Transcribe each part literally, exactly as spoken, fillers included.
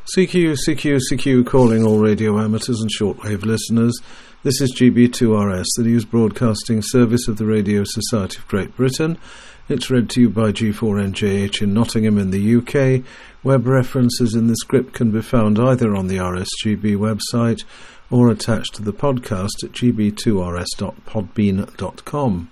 C Q, C Q, C Q, calling all radio amateurs and shortwave listeners. This is G B two R S, the news broadcasting service of the Radio Society of Great Britain. It's read to you by G four N J H in Nottingham in the U K. Web references in the script can be found either on the R S G B website or attached to the podcast at g b two r s dot podbean dot com.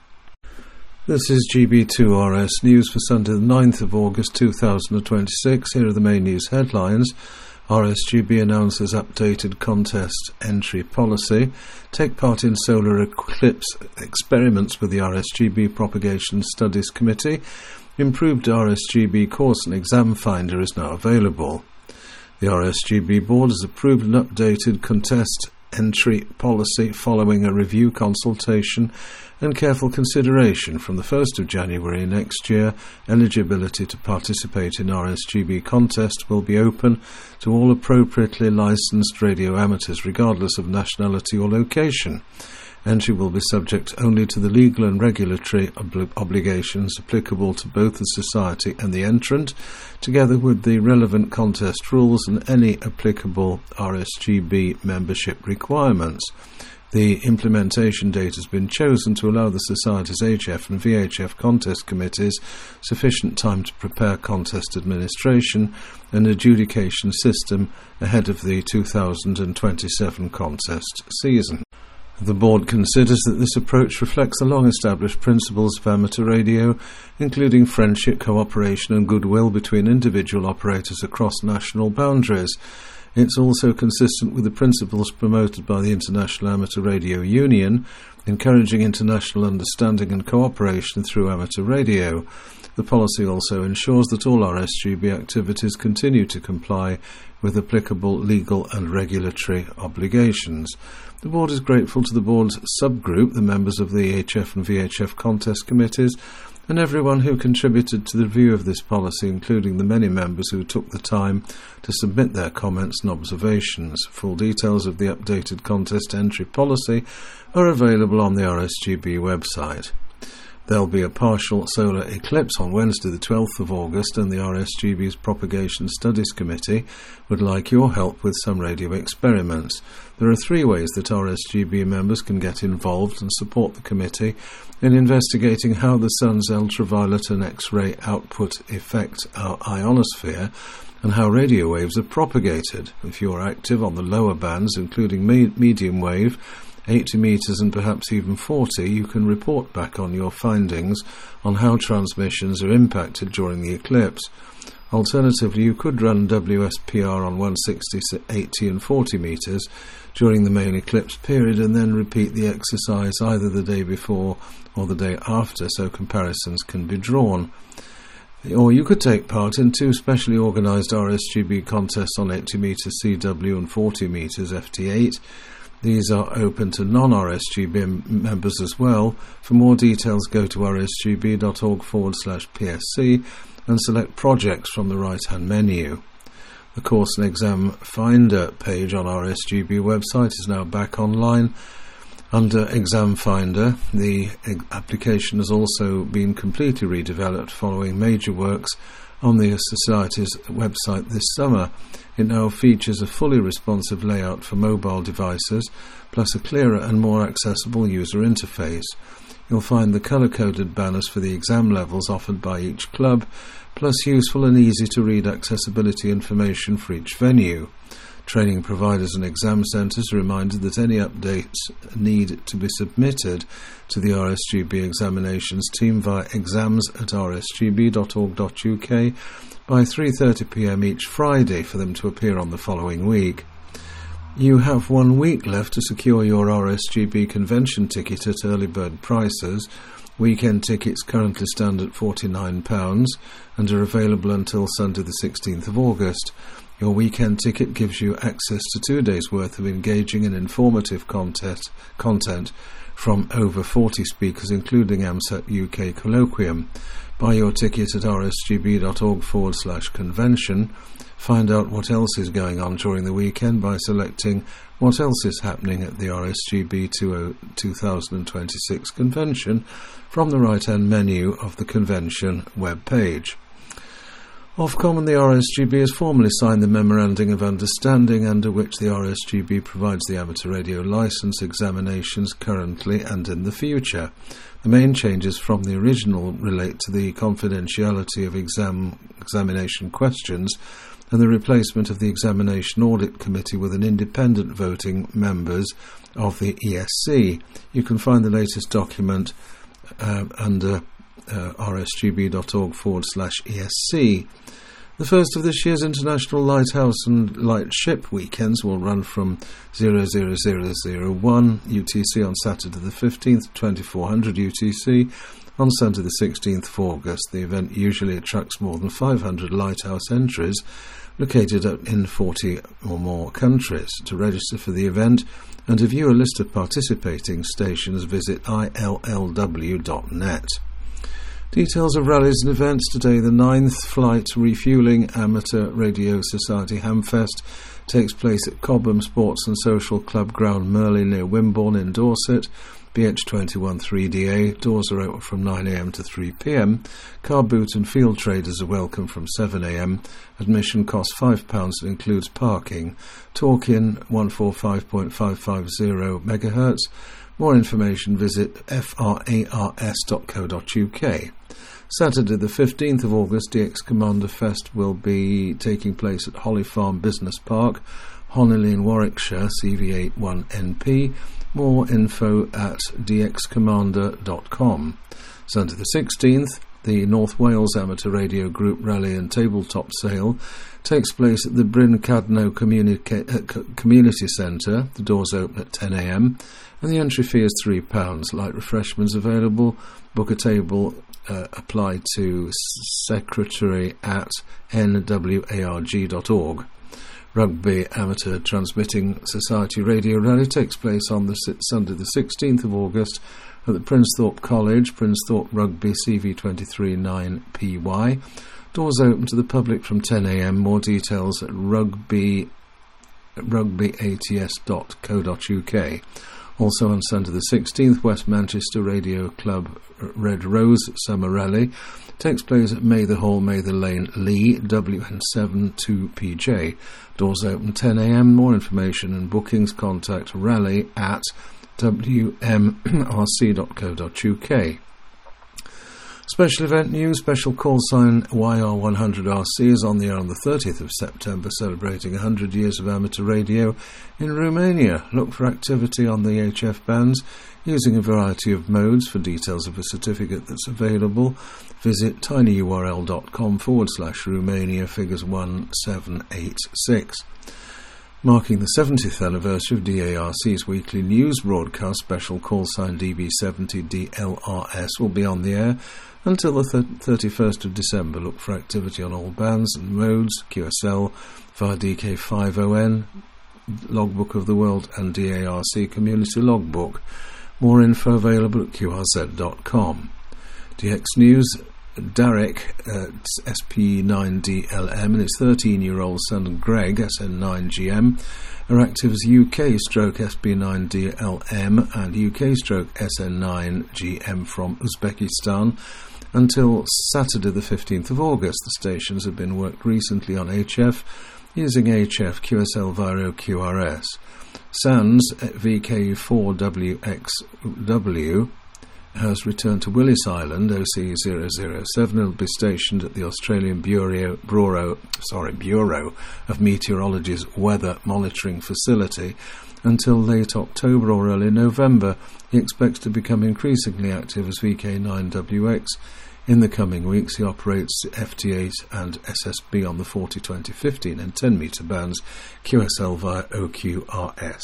This is G B two R S News for Sunday the ninth of August two thousand twenty-six. Here are the main news headlines. R S G B announces updated contest entry policy. Take part in solar eclipse experiments with the R S G B Propagation Studies Committee. Improved R S G B course and exam finder is now available. The R S G B board has approved an updated contest entry policy following a review consultation and careful consideration. From the first of January next year, eligibility to participate in R S G B contest will be open to all appropriately licensed radio amateurs regardless of nationality or location. Entry will be subject only to the legal and regulatory ob- obligations applicable to both the society and the entrant, together with the relevant contest rules and any applicable R S G B membership requirements. The implementation date has been chosen to allow the Society's H F and V H F contest committees sufficient time to prepare contest administration and adjudication system ahead of the two thousand twenty-seven contest season. The board considers that this approach reflects the long-established principles of amateur radio, including friendship, cooperation and goodwill between individual operators across national boundaries. It's also consistent with the principles promoted by the International Amateur Radio Union, encouraging international understanding and cooperation through amateur radio. The policy also ensures that all R S G B activities continue to comply with applicable legal and regulatory obligations. The board is grateful to the board's subgroup, the members of the H F and V H F contest committees, and everyone who contributed to the review of this policy, including the many members who took the time to submit their comments and observations. Full details of the updated contest entry policy are available on the R S G B website. There will be a partial solar eclipse on Wednesday the twelfth of August, and the R S G B's Propagation Studies Committee would like your help with some radio experiments. There are three ways that R S G B members can get involved and support the committee in investigating how the sun's ultraviolet and X-ray output affect our ionosphere and how radio waves are propagated. If you're active on the lower bands, including me- medium wave, eighty metres and perhaps even forty, you can report back on your findings on how transmissions are impacted during the eclipse. Alternatively, you could run W S P R on one sixty, eighty and forty metres during the main eclipse period and then repeat the exercise either the day before or the day after so comparisons can be drawn. Or you could take part in two specially organised R S G B contests on eighty metres C W and forty metres F T eight. These are open to non-R S G B members as well. For more details, go to rsgb.org forward slash PSC and select projects from the right-hand menu. The course and exam finder page on R S G B website is now back online. Under Exam Finder, the application has also been completely redeveloped following major works on the Society's website this summer. It now features a fully responsive layout for mobile devices, plus a clearer and more accessible user interface. You'll find the colour-coded banners for the exam levels offered by each club, plus useful and easy-to-read accessibility information for each venue. Training providers and exam centres are reminded that any updates need to be submitted to the R S G B examinations team via exams at r s g b dot org dot u k by three thirty p m each Friday for them to appear on the following week. You have one week left to secure your R S G B convention ticket at early bird prices. Weekend tickets currently stand at forty-nine pounds and are available until Sunday the sixteenth of August. Your weekend ticket gives you access to two days' worth of engaging and informative content, content from over forty speakers, including AMSAT U K Colloquium. Buy your ticket at rsgb.org forward slash convention. Find out what else is going on during the weekend by selecting what else is happening at the R S G B two thousand twenty-six convention from the right-hand menu of the convention web page. Ofcom and the R S G B has formally signed the Memorandum of Understanding under which the R S G B provides the amateur radio licence examinations currently and in the future. The main changes from the original relate to the confidentiality of exam examination questions and the replacement of the Examination Audit Committee with an independent voting members of the E S C. You can find the latest document uh, under uh, rsgb.org forward slash ESC. The first of this year's International Lighthouse and Lightship weekends will run from zero zero zero zero one U T C on Saturday the fifteenth, twenty-four hundred U T C on Sunday the sixteenth of August. The event usually attracts more than five hundred lighthouse entries located in forty or more countries. To register for the event and to view a list of participating stations, visit I L L W dot net. Details of rallies and events today. The ninth Flight Refuelling Amateur Radio Society Hamfest takes place at Cobham Sports and Social Club Ground, Merley, near Wimborne in Dorset. B H twenty-one three D A. Doors are open from nine a m to three p m. Car boot and field traders are welcome from seven a m. Admission costs five pounds and includes parking. Talk in one forty-five point five five zero megahertz. More information visit frars dot co dot U K. Saturday the fifteenth of August, D X Commander Fest will be taking place at Holly Farm Business Park, Honiley in Warwickshire, C V eight one N P. More info at d x commander dot com. Sunday the sixteenth, the North Wales Amateur Radio Group Rally and Tabletop Sale takes place at the Bryn Cadno Communica- uh, Community Centre. The doors open at ten a m and the entry fee is three pounds. Light refreshments available. Book a table. Uh, apply to secretary at n w a r g dot org. Rugby Amateur Transmitting Society Radio Rally takes place on the Sunday the sixteenth of August at the Princethorpe College, Princethorpe Rugby C V twenty-three nine P Y. Doors open to the public from ten a m. More details at rugby rugby a t s dot co dot U K. Also on Sunday the sixteenth, West Manchester Radio Club Red Rose Summer Rally takes place at Mather Hall, Mather Lane, Lee, W N seven two P J. Doors open ten a m. More information and bookings contact rally at w m r c dot co dot U K. Special event news. Special call sign Y R one hundred R C is on the air on the thirtieth of September, celebrating one hundred years of amateur radio in Romania. Look for activity on the H F bands using a variety of modes. For details of a certificate that's available, visit tinyurl.com forward slash Romania figures one seven eight six. Marking the seventieth anniversary of D A R C's weekly news broadcast, special call sign D B seventy D L R S will be on the air until the thirty-first of December. Look for activity on all bands and modes, Q S L via D K five O N, Logbook of the World and D A R C Community Logbook. More info available at q r z dot com. D X News. Derek, uh, S P nine D L M, and his thirteen-year-old son Greg, S N nine G M, are active as U K stroke S P nine D L M and U K stroke S N nine G M from Uzbekistan until Saturday the fifteenth of August. The stations have been worked recently on H F using H F Q S L via O Q R S. SANS V K four W X W has returned to Willis Island, O C zero zero seven, and will be stationed at the Australian Bureau, Bureau, sorry, Bureau of Meteorology's Weather Monitoring Facility until late October or early November. He expects to become increasingly active as V K nine W X. In the coming weeks, he operates F T eight and S S B on the forty, twenty, fifteen and ten metre bands, Q S L via O Q R S.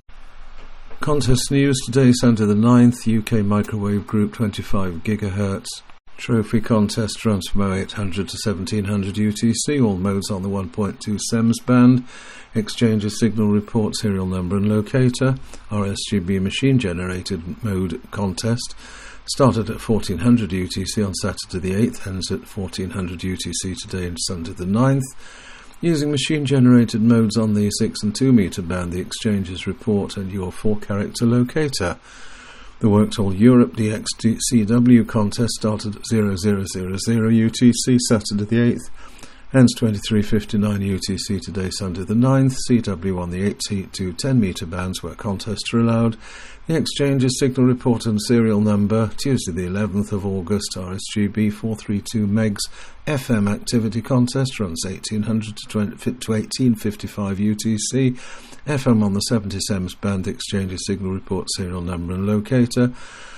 Contest news today, Sunday the ninth, U K Microwave Group twenty-five gigahertz. Trophy contest runs from oh eight hundred to seventeen hundred U T C, all modes on the one point two S E M S band. Exchange signal report, serial number and locator. R S G B machine generated mode contest started at fourteen hundred U T C on Saturday the eighth, ends at fourteen hundred U T C today and Sunday the ninth. Using machine-generated modes on the six and two metre band, the exchanges report and your four-character locator. The Works All Europe D X C W contest started at zero zero zero zero U T C Saturday the eighth, hence twenty-three fifty-nine U T C today, Sunday the ninth, C W on the eight to ten metre bands where contests are allowed. The exchange's signal report and serial number, Tuesday the eleventh of August, R S G B four thirty-two megs F M activity contest runs eighteen hundred to eighteen fifty-five U T C. F M on the seventy sems band, exchange's signal report, serial number and locator.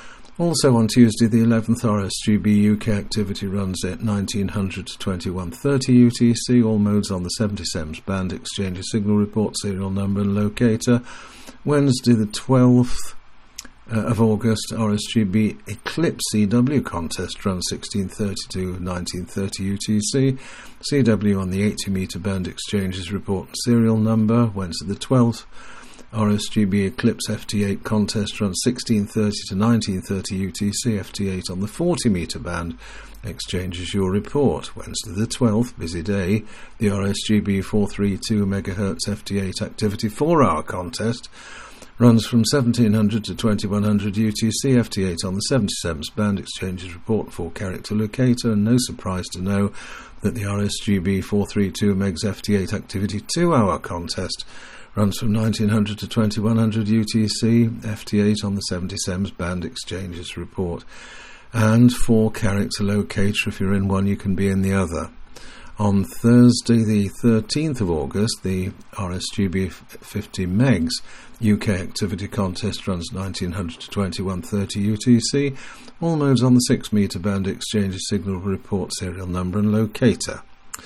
Also on Tuesday the eleventh, R S G B U K activity runs at nineteen hundred to twenty-one thirty U T C, all modes on the seventy sems band, exchange's signal report, serial number and locator. Wednesday the twelfth uh, of August, R S G B Eclipse C W contest runs sixteen thirty to nineteen thirty U T C. C W on the eighty metre band, exchange's report and serial number. Wednesday the twelfth, R S G B Eclipse F T eight contest runs sixteen thirty to nineteen thirty U T C, F T eight on the forty metre band, exchanges your report. Wednesday the twelfth, busy day, the R S G B four thirty-two megahertz F T eight activity four hour contest runs from seventeen hundred to twenty-one hundred U T C, F T eight on the seventy sems band, exchanges report four character locator, and no surprise to know that the R S G B four thirty-two megs F T eight activity two hour contest runs from nineteen hundred to twenty-one hundred U T C, F T eight on the seventy sems band, exchanges report, and four character locator. If you're in one, you can be in the other. On Thursday the thirteenth of August, the R S G B fifty megs U K activity contest runs nineteen hundred to twenty-one thirty U T C, all modes on the six metre band, exchanges signal report, serial number and locator.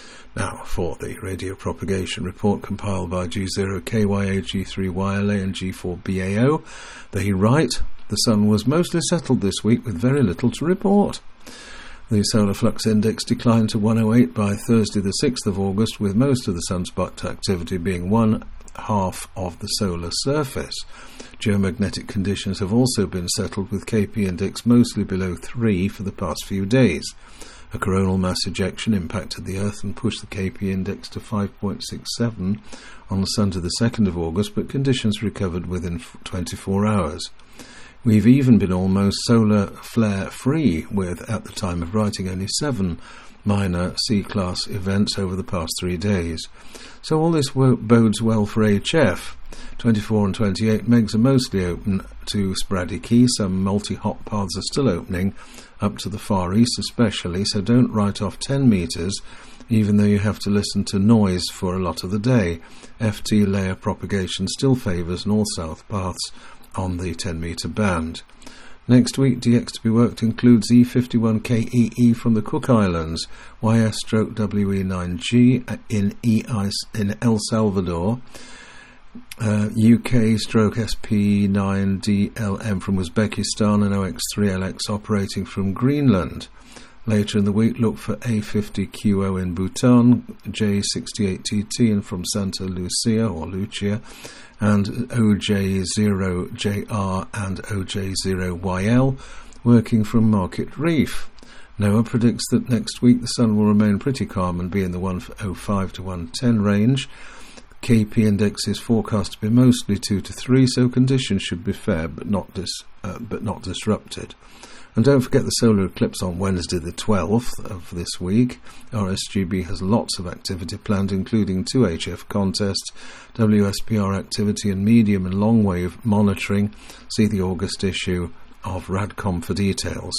Now for the radio propagation report compiled by G zero K Y A, G three Y L A and G four B A O. They write, the sun was mostly settled this week with very little to report. The solar flux index declined to one oh eight by Thursday the sixth of August, with most of the sunspot activity being one half of the solar surface. Geomagnetic conditions have also been settled, with K P index mostly below three for the past few days. A coronal mass ejection impacted the Earth and pushed the K P index to five point six seven on Sunday the second of August, but conditions recovered within twenty-four hours. We've even been almost solar flare free, with, at the time of writing, only seven minor C-class events over the past three days. So all this wo- bodes well for H F. twenty-four and twenty-eight megs are mostly open to sporadic E. Some multi-hot paths are still opening up to the Far East especially, so don't write off ten metres, even though you have to listen to noise for a lot of the day. F T layer propagation still favours north-south paths on the ten metre band. Next week, D X to be worked includes E fifty-one K E E from the Cook Islands, Y S W E nine G in E in El Salvador, uh, U K S P nine D L M from Uzbekistan, and O X three L X operating from Greenland. Later in the week, look for A fifty Q O in Bhutan, J sixty-eight T T and from Santa Lucia or Lucia, and O J zero J R and O J zero Y L working from Market Reef. NOAA predicts that next week the sun will remain pretty calm and be in the one oh five to one ten range. K P index is forecast to be mostly two to three, so conditions should be fair but not dis, uh, but not disrupted. And don't forget the solar eclipse on Wednesday the twelfth of this week. R S G B has lots of activity planned, including two H F contests, W S P R activity and medium and long wave monitoring. See the August issue of RADCOM for details.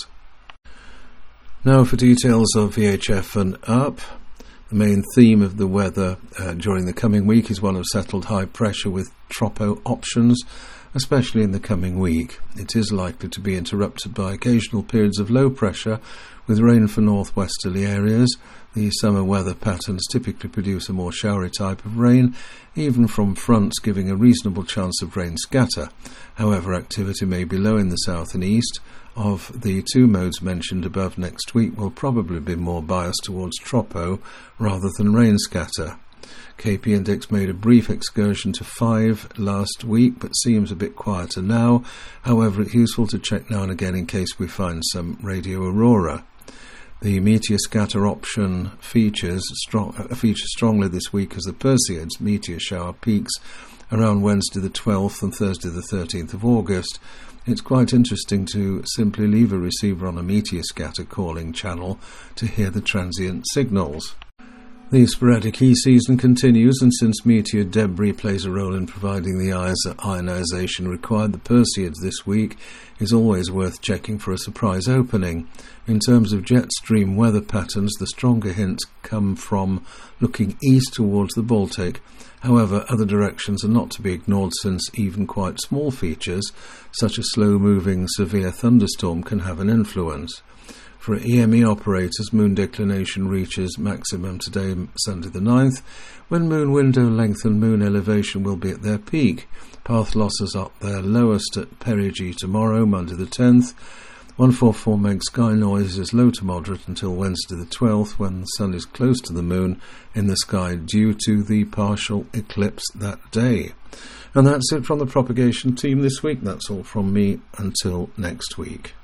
Now for details of V H F and up. The main theme of the weather uh, during the coming week is one of settled high pressure with tropo options, especially in the coming week. It is likely to be interrupted by occasional periods of low pressure with rain for northwesterly areas. The summer weather patterns typically produce a more showery type of rain, even from fronts giving a reasonable chance of rain scatter. However, activity may be low in the south and east. Of the two modes mentioned above, next week will probably be more biased towards tropo rather than rain scatter. K P index made a brief excursion to five last week, but seems a bit quieter now. However, it's useful to check now and again in case we find some radio aurora. The meteor scatter option features strong, uh, features strongly this week as the Perseids meteor shower peaks around Wednesday the twelfth and Thursday the thirteenth of August. It's quite interesting to simply leave a receiver on a meteor scatter calling channel to hear the transient signals. The sporadic E-season continues, and since meteor debris plays a role in providing the ionisation required, the Perseid this week is always worth checking for a surprise opening. In terms of jet stream weather patterns, the stronger hints come from looking east towards the Baltic. However, other directions are not to be ignored, since even quite small features, such as slow-moving severe thunderstorm, can have an influence. For E M E operators, moon declination reaches maximum today, Sunday the ninth, when moon window length and moon elevation will be at their peak. Path losses are at their lowest at perigee tomorrow, Monday the tenth. one forty-four meg sky noise is low to moderate until Wednesday the twelfth, when the sun is close to the moon in the sky due to the partial eclipse that day. And that's it from the propagation team this week. That's all from me until next week.